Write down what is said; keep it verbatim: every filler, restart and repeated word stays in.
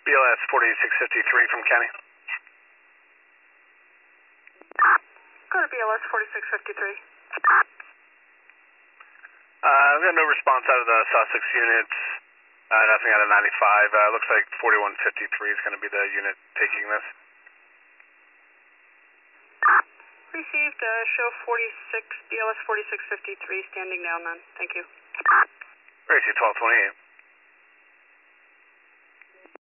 L S forty-six fifty-three from County. Go to B L S forty-six fifty-three. Uh, we got no response out of the Sussex units. Uh, nothing out of ninety-five. Uh, looks like forty-one fifty-three is going to be the unit taking this. Received. Uh, show forty-six, B L S forty-six fifty-three standing down then. Thank you. Gracie twelve twenty-eight.